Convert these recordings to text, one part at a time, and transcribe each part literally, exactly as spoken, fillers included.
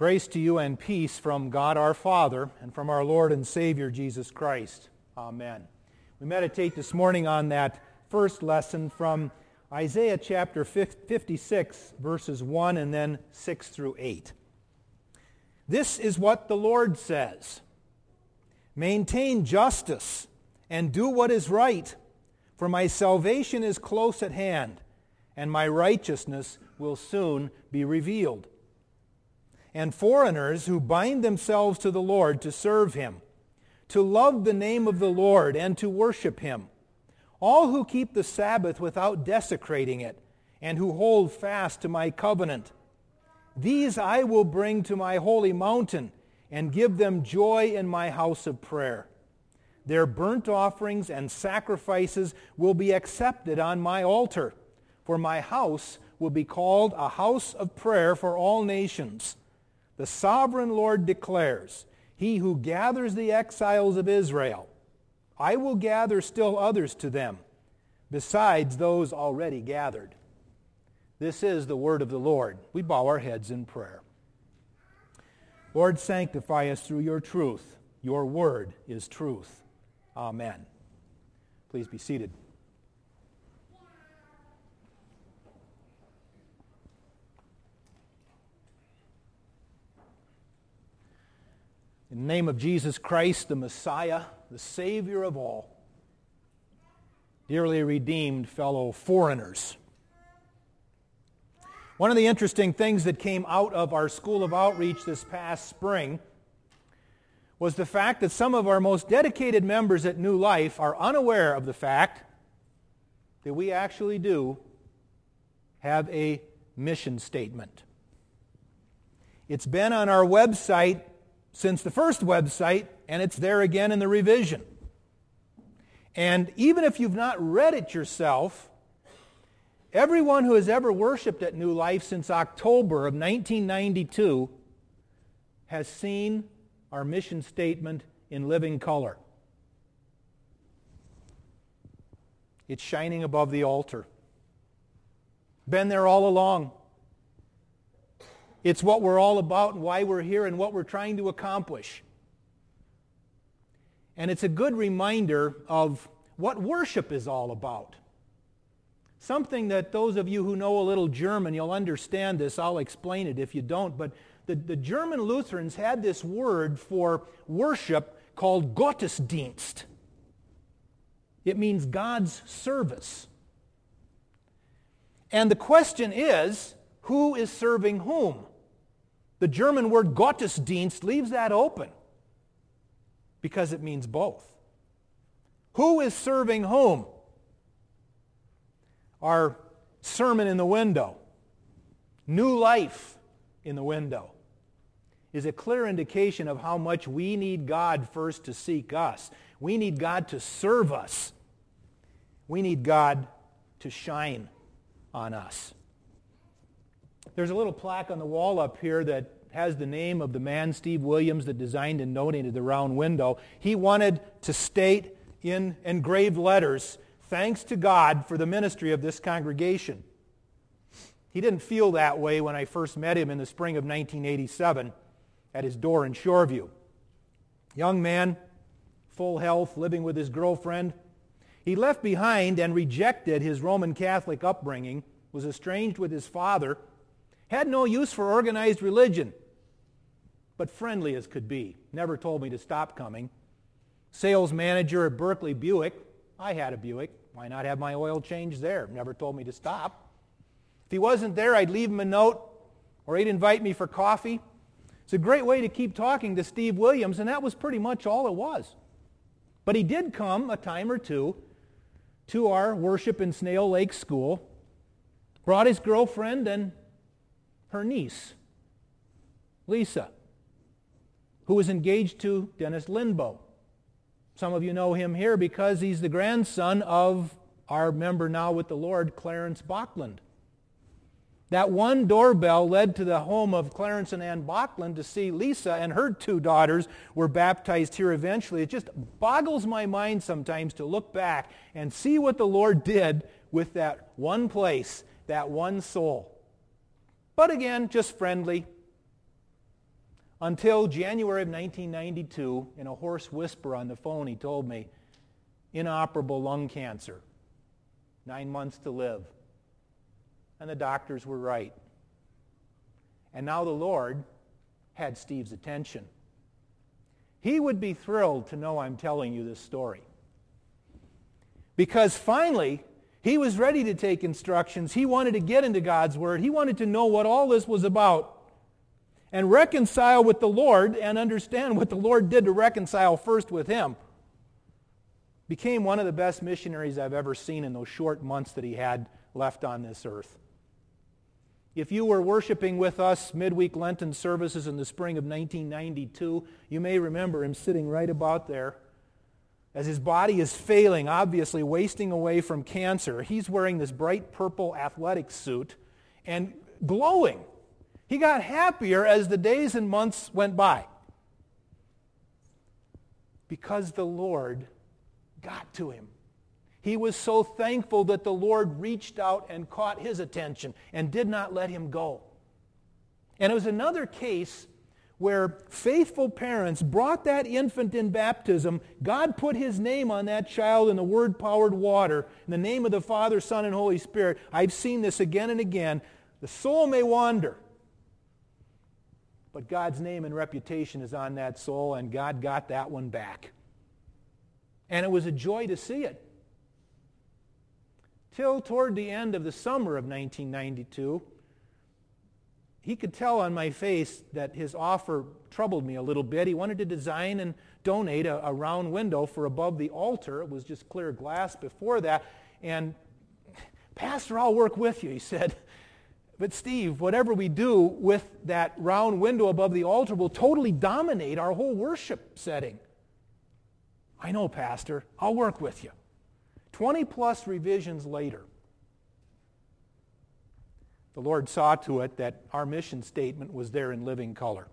Grace to you and peace from God our Father and from our Lord and Savior Jesus Christ. Amen. We meditate this morning on that first lesson from Isaiah chapter fifty-six, verses one and then six through eight. This is what the Lord says: maintain justice and do what is right, for my salvation is close at hand, and my righteousness will soon be revealed. And foreigners who bind themselves to the Lord to serve Him, to love the name of the Lord and to worship Him, all who keep the Sabbath without desecrating it, and who hold fast to my covenant, these I will bring to my holy mountain and give them joy in my house of prayer. Their burnt offerings and sacrifices will be accepted on my altar, for my house will be called a house of prayer for all nations. The sovereign Lord declares, He who gathers the exiles of Israel, I will gather still others to them, besides those already gathered. This is the word of the Lord. We bow our heads in prayer. Lord, sanctify us through your truth. Your word is truth. Amen. Please be seated. In the name of Jesus Christ, the Messiah, the Savior of all, dearly redeemed fellow foreigners. One of the interesting things that came out of our School of Outreach this past spring was the fact that some of our most dedicated members at New Life are unaware of the fact that we actually do have a mission statement. It's been on our website since the first website, and it's there again in the revision. And even if you've not read it yourself, everyone who has ever worshiped at New Life since October of nineteen ninety-two has seen our mission statement in living color. It's shining above the altar. Been there all along. It's what we're all about and why we're here and what we're trying to accomplish. And it's a good reminder of what worship is all about. Something that those of you who know a little German, you'll understand this. I'll explain it if you don't. But the, the German Lutherans had this word for worship called Gottesdienst. It means God's service. And the question is, who is serving whom? The German word Gottesdienst leaves that open because it means both. Who is serving whom? Our sermon in the window, New Life in the window, is a clear indication of how much we need God first to seek us. We need God to serve us. We need God to shine on us. There's a little plaque on the wall up here that has the name of the man, Steve Williams, that designed and donated the round window. He wanted to state in engraved letters, thanks to God for the ministry of this congregation. He didn't feel that way when I first met him in the spring of nineteen eighty-seven at his door in Shoreview. Young man, full health, living with his girlfriend. He left behind and rejected his Roman Catholic upbringing, was estranged with his father, had no use for organized religion, but friendly as could be. Never told me to stop coming. Sales manager at Berkeley Buick. I had a Buick. Why not have my oil changed there? Never told me to stop. If he wasn't there, I'd leave him a note, or he'd invite me for coffee. It's a great way to keep talking to Steve Williams, and that was pretty much all it was. But he did come a time or two to our worship in Snail Lake School, brought his girlfriend and her niece, Lisa, who was engaged to Dennis Lindbow. Some of you know him here because he's the grandson of our member now with the Lord, Clarence Bachland. That one doorbell led to the home of Clarence and Ann Bachland to see Lisa and her two daughters were baptized here eventually. It just boggles my mind sometimes to look back and see what the Lord did with that one place, that one soul. But again, just friendly. Until January of nineteen ninety-two, in a hoarse whisper on the phone, he told me, inoperable lung cancer, nine months to live. And the doctors were right. And now the Lord had Steve's attention. He would be thrilled to know I'm telling you this story. Because finally, he was ready to take instructions. He wanted to get into God's Word. He wanted to know what all this was about and reconcile with the Lord and understand what the Lord did to reconcile first with him. Became one of the best missionaries I've ever seen in those short months that he had left on this earth. If you were worshiping with us midweek Lenten services in the spring of nineteen ninety-two, you may remember him sitting right about there. As his body is failing, obviously wasting away from cancer, he's wearing this bright purple athletic suit and glowing. He got happier as the days and months went by because the Lord got to him. He was so thankful that the Lord reached out and caught his attention and did not let him go. And it was another case where faithful parents brought that infant in baptism. God put his name on that child in the Word-powered water, in the name of the Father, Son, and Holy Spirit. I've seen this again and again. The soul may wander, but God's name and reputation is on that soul, and God got that one back. And it was a joy to see it. Till toward the end of the summer of nineteen ninety-two, he could tell on my face that his offer troubled me a little bit. He wanted to design and donate a, a round window for above the altar. It was just clear glass before that. And, Pastor, I'll work with you, he said. But Steve, whatever we do with that round window above the altar will totally dominate our whole worship setting. I know, Pastor. I'll work with you. Twenty plus revisions later, the Lord saw to it that our mission statement was there in living color.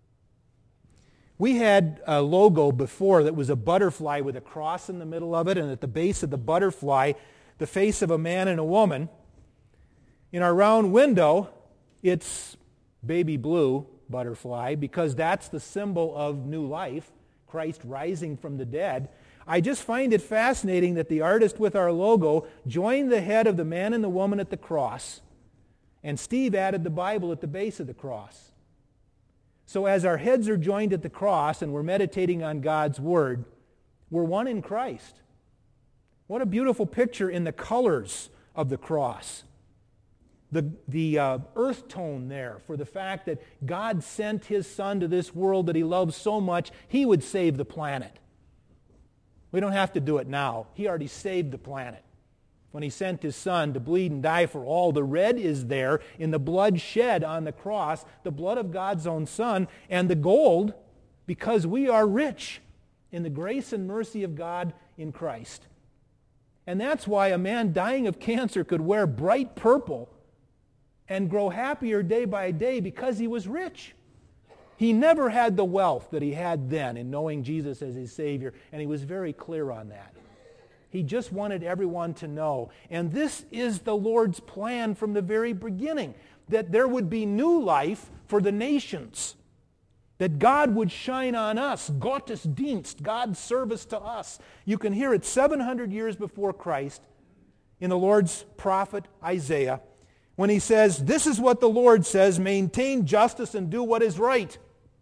We had a logo before that was a butterfly with a cross in the middle of it, and at the base of the butterfly, the face of a man and a woman. In our round window, it's baby blue butterfly because that's the symbol of new life, Christ rising from the dead. I just find it fascinating that the artist with our logo joined the head of the man and the woman at the cross, and Steve added the Bible at the base of the cross. So as our heads are joined at the cross and we're meditating on God's Word, we're one in Christ. What a beautiful picture in the colors of the cross. The, the uh, earth tone there for the fact that God sent his Son to this world that he loves so much, he would save the planet. We don't have to do it now. He already saved the planet when he sent his Son to bleed and die for all. The red is there in the blood shed on the cross, the blood of God's own Son, and the gold because we are rich in the grace and mercy of God in Christ. And that's why a man dying of cancer could wear bright purple and grow happier day by day because he was rich. He never had the wealth that he had then in knowing Jesus as his Savior, and he was very clear on that. He just wanted everyone to know. And this is the Lord's plan from the very beginning, that there would be new life for the nations, that God would shine on us, Gottesdienst, God's service to us. You can hear it seven hundred years before Christ in the Lord's prophet Isaiah, when he says, this is what the Lord says, maintain justice and do what is right.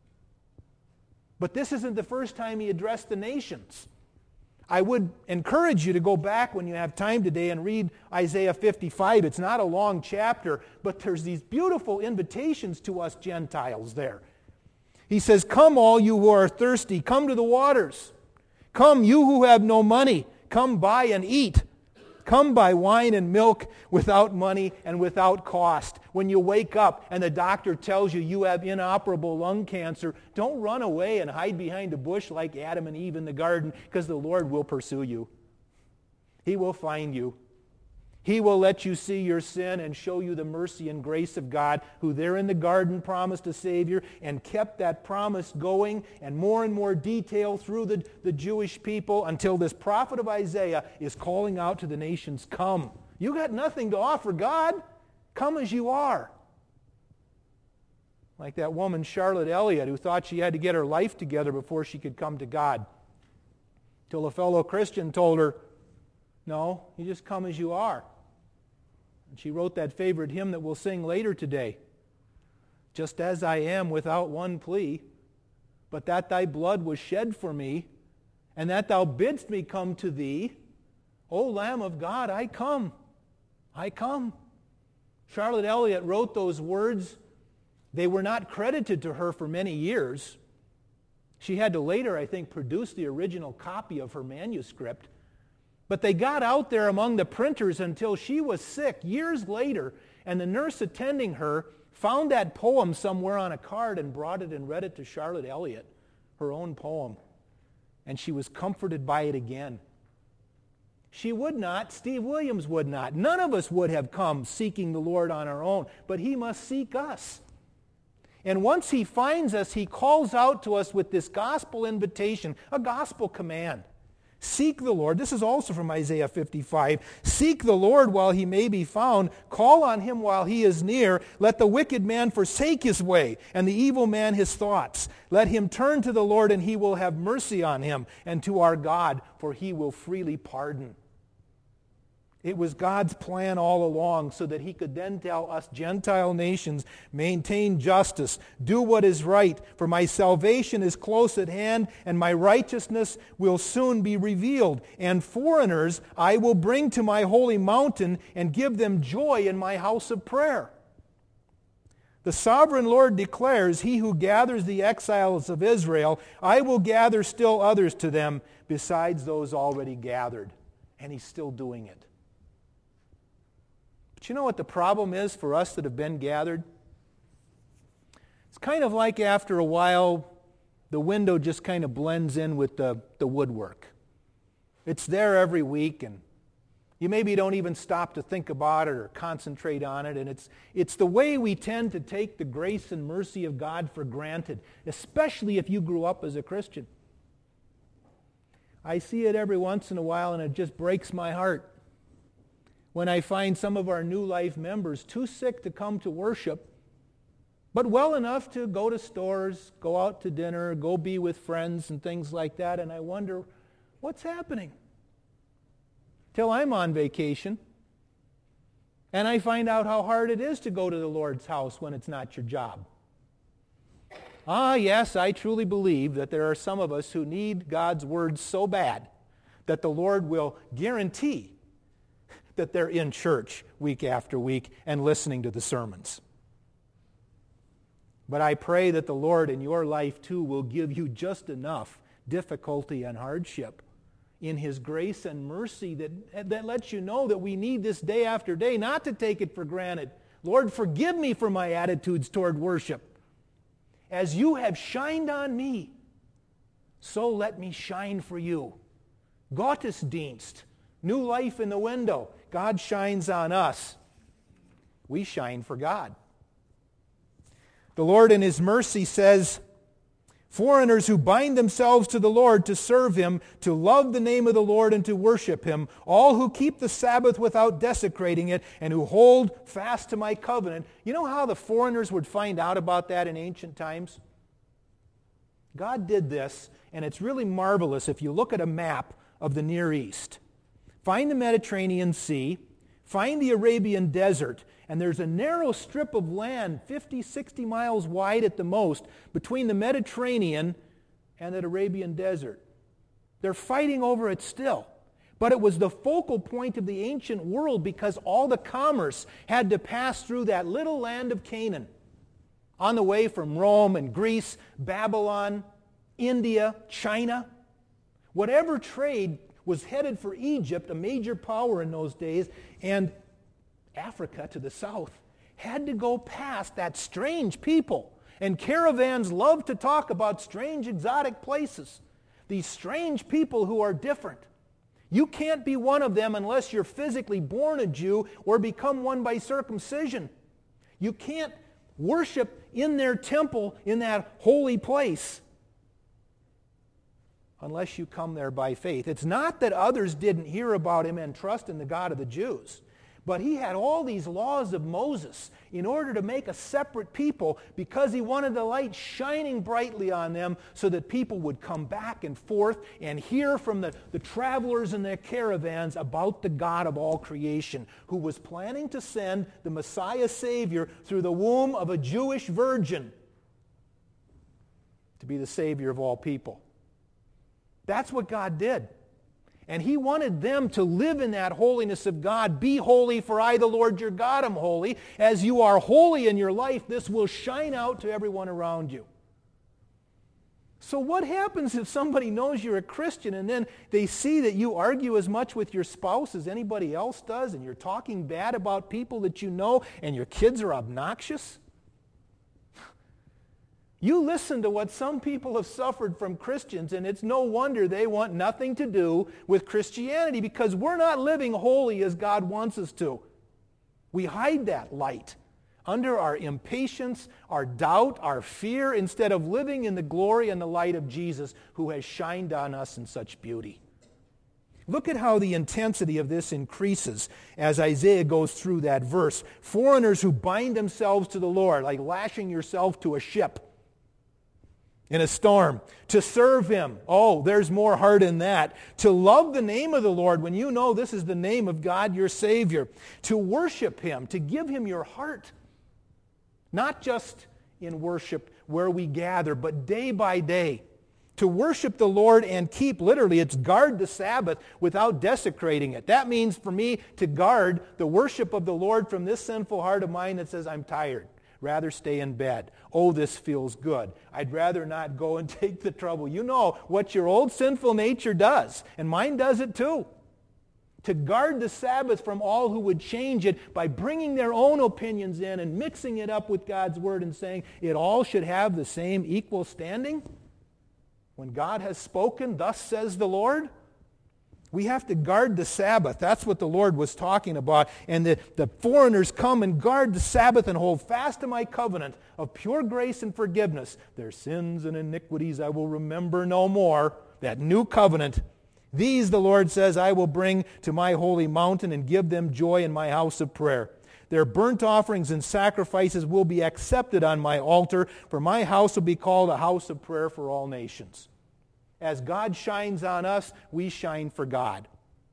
But this isn't the first time he addressed the nations. I would encourage you to go back when you have time today and read Isaiah fifty-five. It's not a long chapter, but there's these beautiful invitations to us Gentiles there. He says, come all you who are thirsty, come to the waters. Come you who have no money, come buy and eat. Come buy wine and milk without money and without cost. When you wake up and the doctor tells you you have inoperable lung cancer, don't run away and hide behind a bush like Adam and Eve in the garden, because the Lord will pursue you. He will find you. He will let you see your sin and show you the mercy and grace of God, who there in the garden promised a Savior and kept that promise going, and more and more detail through the, the Jewish people until this prophet of Isaiah is calling out to the nations, come. You got nothing to offer God. Come as you are. Like that woman, Charlotte Elliott, who thought she had to get her life together before she could come to God. Till a fellow Christian told her, no, you just come as you are. And she wrote that favorite hymn that we'll sing later today. Just as I am without one plea, but that thy blood was shed for me, and that thou bidst me come to thee, O Lamb of God, I come, I come. Charlotte Elliott wrote those words. They were not credited to her for many years. She had to later, I think, produce the original copy of her manuscript. But they got out there among the printers until she was sick years later, and the nurse attending her found that poem somewhere on a card and brought it and read it to Charlotte Elliott, her own poem. And she was comforted by it again. She would not, Steve Williams would not. None of us would have come seeking the Lord on our own, but He must seek us. And once He finds us, He calls out to us with this gospel invitation, a gospel command. Seek the Lord. This is also from Isaiah fifty-five. Seek the Lord while He may be found. Call on Him while He is near. Let the wicked man forsake his way, and the evil man his thoughts. Let him turn to the Lord, and He will have mercy on him, and to our God, for He will freely pardon. It was God's plan all along so that He could then tell us Gentile nations, maintain justice, do what is right, for my salvation is close at hand, and my righteousness will soon be revealed. And foreigners I will bring to my holy mountain and give them joy in my house of prayer. The sovereign Lord declares, He who gathers the exiles of Israel, I will gather still others to them besides those already gathered. And He's still doing it. But you know what the problem is for us that have been gathered? It's kind of like after a while, the window just kind of blends in with the, the woodwork. It's there every week, and you maybe don't even stop to think about it or concentrate on it. And it's, it's the way we tend to take the grace and mercy of God for granted, especially if you grew up as a Christian. I see it every once in a while, and it just breaks my heart when I find some of our New Life members too sick to come to worship, but well enough to go to stores, go out to dinner, go be with friends and things like that, and I wonder, what's happening? Till I'm on vacation, and I find out how hard it is to go to the Lord's house when it's not your job. Ah, yes, I truly believe that there are some of us who need God's word so bad that the Lord will guarantee that they're in church week after week and listening to the sermons. But I pray that the Lord in your life too will give you just enough difficulty and hardship in His grace and mercy that, that lets you know that we need this day after day, not to take it for granted. Lord, forgive me for my attitudes toward worship. As you have shined on me, so let me shine for you. Gottesdienst, new life in the window. God shines on us. We shine for God. The Lord in His mercy says, foreigners who bind themselves to the Lord to serve Him, to love the name of the Lord and to worship Him, all who keep the Sabbath without desecrating it and who hold fast to my covenant. You know how the foreigners would find out about that in ancient times? God did this, and it's really marvelous if you look at a map of the Near East. Find the Mediterranean Sea, find the Arabian Desert, and there's a narrow strip of land, fifty, sixty miles wide at the most, between the Mediterranean and the Arabian Desert. They're fighting over it still. But it was the focal point of the ancient world because all the commerce had to pass through that little land of Canaan on the way from Rome and Greece, Babylon, India, China. Whatever trade was headed for Egypt, a major power in those days, and Africa to the south, had to go past that strange people. And caravans love to talk about strange, exotic places. These strange people who are different. You can't be one of them unless you're physically born a Jew or become one by circumcision. You can't worship in their temple in that holy place unless you come there by faith. It's not that others didn't hear about Him and trust in the God of the Jews, But he had all these laws of Moses in order to make a separate people because he wanted the light shining brightly on them so that people would come back and forth and hear from the, the travelers in their caravans about the God of all creation who was planning to send the Messiah Savior through the womb of a Jewish virgin to be the Savior of all people. That's what God did. And he wanted them to live in that holiness of God. Be holy, for I, the Lord your God, am holy. As you are holy in your life, this will shine out to everyone around you. So what happens if somebody knows you're a Christian and then they see that you argue as much with your spouse as anybody else does, and you're talking bad about people that you know, and your kids are obnoxious? You listen to what some people have suffered from Christians, and it's no wonder they want nothing to do with Christianity, because we're not living holy as God wants us to. We hide that light under our impatience, our doubt, our fear, instead of living in the glory and the light of Jesus, who has shined on us in such beauty. Look at how the intensity of this increases as Isaiah goes through that verse. Foreigners who bind themselves to the Lord, like lashing yourself to a ship in a storm, to serve him. Oh, there's more heart in that. To love the name of the Lord when you know this is the name of God your Savior. To worship him, to give him your heart. Not just in worship where we gather, but day by day. To worship the Lord and keep, literally, it's guard the Sabbath without desecrating it. That means for me to guard the worship of the Lord from this sinful heart of mine that says, I'm tired. Rather stay in bed. Oh, this feels good. I'd rather not go and take the trouble. You know what your old sinful nature does, and mine does it too. To guard the Sabbath from all who would change it by bringing their own opinions in and mixing it up with God's Word and saying it all should have the same equal standing. When God has spoken, thus says the Lord. We have to guard the Sabbath. That's what the Lord was talking about. And the, the foreigners come and guard the Sabbath and hold fast to my covenant of pure grace and forgiveness. Their sins and iniquities I will remember no more. That new covenant. These, the Lord says, I will bring to my holy mountain and give them joy in my house of prayer. Their burnt offerings and sacrifices will be accepted on my altar, for my house will be called a house of prayer for all nations. As God shines on us, we shine for God.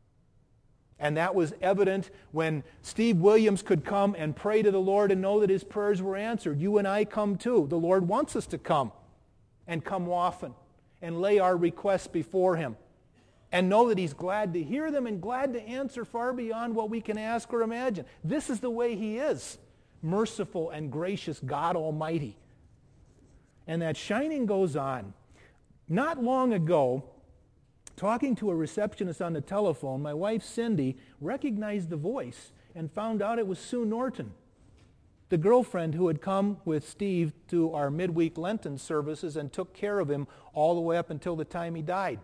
And that was evident when Steve Williams could come and pray to the Lord and know that his prayers were answered. You and I come too. The Lord wants us to come and come often and lay our requests before him and know that he's glad to hear them and glad to answer far beyond what we can ask or imagine. This is the way he is, merciful and gracious God Almighty. And that shining goes on. Not long ago, talking to a receptionist on the telephone, my wife Cindy recognized the voice and found out it was Sue Norton, the girlfriend who had come with Steve to our midweek Lenten services and took care of him all the way up until the time he died.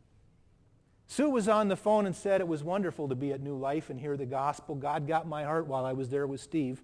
Sue was on the phone and said it was wonderful to be at New Life and hear the gospel. God got my heart while I was there with Steve.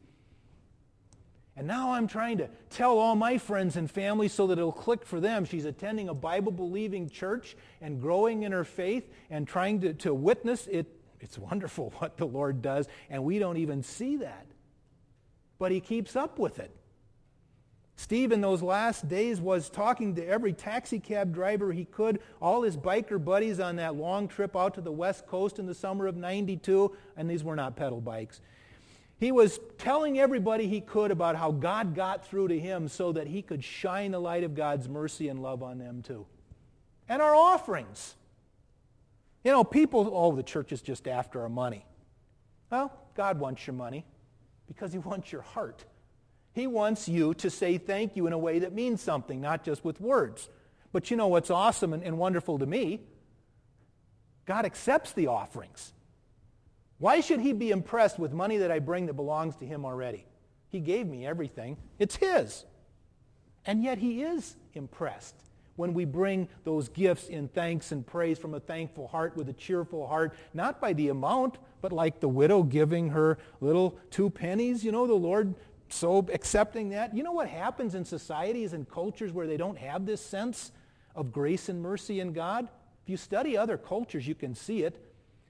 And now I'm trying to tell all my friends and family so that it'll click for them. She's attending a Bible-believing church and growing in her faith and trying to, to witness it. It's wonderful what the Lord does, and we don't even see that. But he keeps up with it. Steve in those last days was talking to every taxi cab driver he could, all his biker buddies on that long trip out to the West Coast in the summer of ninety-two, and these were not pedal bikes. He was telling everybody he could about how God got through to him so that he could shine the light of God's mercy and love on them too. And our offerings. You know, people, oh, the church is just after our money. Well, God wants your money because he wants your heart. He wants you to say thank you in a way that means something, not just with words. But you know what's awesome and, and wonderful to me? God accepts the offerings. Why should he be impressed with money that I bring that belongs to him already? He gave me everything. It's his. And yet he is impressed when we bring those gifts in thanks and praise from a thankful heart with a cheerful heart, not by the amount, but like the widow giving her little two pennies. You know, the Lord so accepting that. You know what happens in societies and cultures where they don't have this sense of grace and mercy in God? If you study other cultures, you can see it.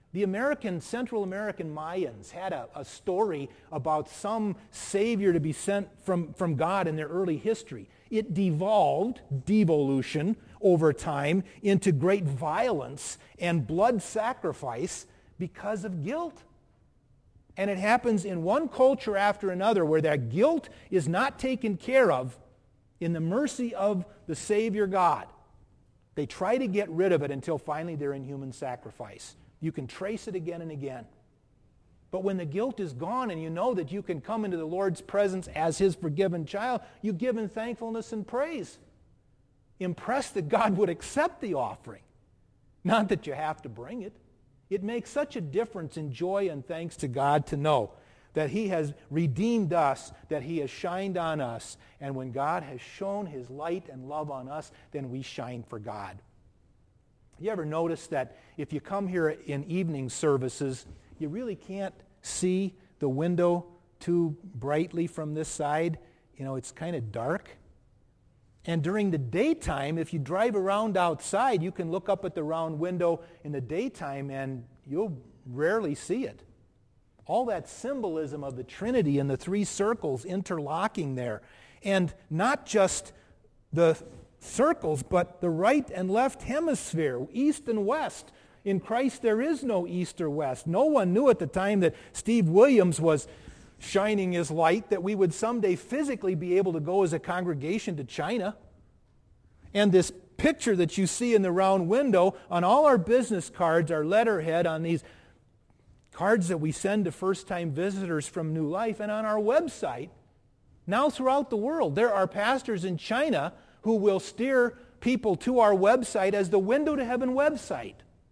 The American, Central American Mayans had a, a story about some savior to be sent from, from God in their early history. It devolved, devolution, over time into great violence and blood sacrifice because of guilt. And it happens in one culture after another where that guilt is not taken care of in the mercy of the Savior God. They try to get rid of it until finally they're in human sacrifice. You can trace it again and again. But when the guilt is gone and you know that you can come into the Lord's presence as His forgiven child, you give Him thankfulness and praise. Impressed that God would accept the offering. Not that you have to bring it. It makes such a difference in joy and thanks to God to know that He has redeemed us, that He has shined on us. And when God has shown His light and love on us, then we shine for God. You ever notice that if you come here in evening services, you really can't see the window too brightly from this side? You know, it's kind of dark. And during the daytime, if you drive around outside, you can look up at the round window in the daytime and you'll rarely see it. All that symbolism of the Trinity and the three circles interlocking there. And not just the circles, but the right and left hemisphere, east and west. In Christ there is no east or west. No one knew at the time that Steve Williams was shining his light that we would someday physically be able to go as a congregation to China. And this picture that you see in the round window, on all our business cards, our letterhead, on these cards that we send to first-time visitors from New Life, and on our website, now throughout the world, there are pastors in China who will steer people to our website as the Window to Heaven website,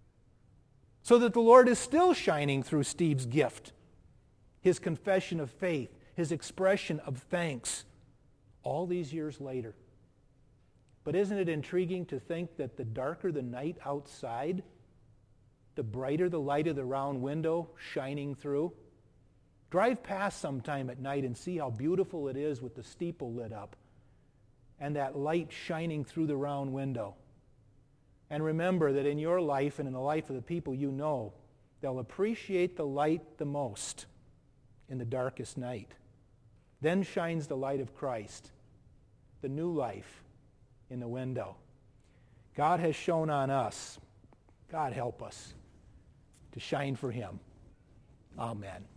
so that the Lord is still shining through Steve's gift, his confession of faith, his expression of thanks, all these years later. But isn't it intriguing to think that the darker the night outside, the brighter the light of the round window shining through? Drive past sometime at night and see how beautiful it is with the steeple lit up and that light shining through the round window. And remember that in your life and in the life of the people you know, they'll appreciate the light the most in the darkest night. Then shines the light of Christ, the new life in the window. God has shown on us, God help us, to shine for Him. Amen.